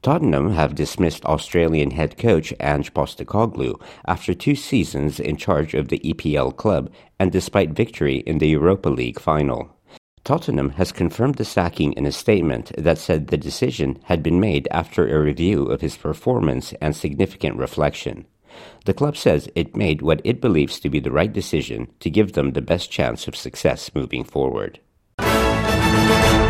Tottenham have dismissed Australian head coach Ange Postecoglou after 2 seasons in charge of the EPL club and despite victory in the Europa League final. Tottenham has confirmed the sacking in a statement that said the decision had been made after a review of his performance and significant reflection. The club says it made what it believes to be the right decision to give them the best chance of success moving forward.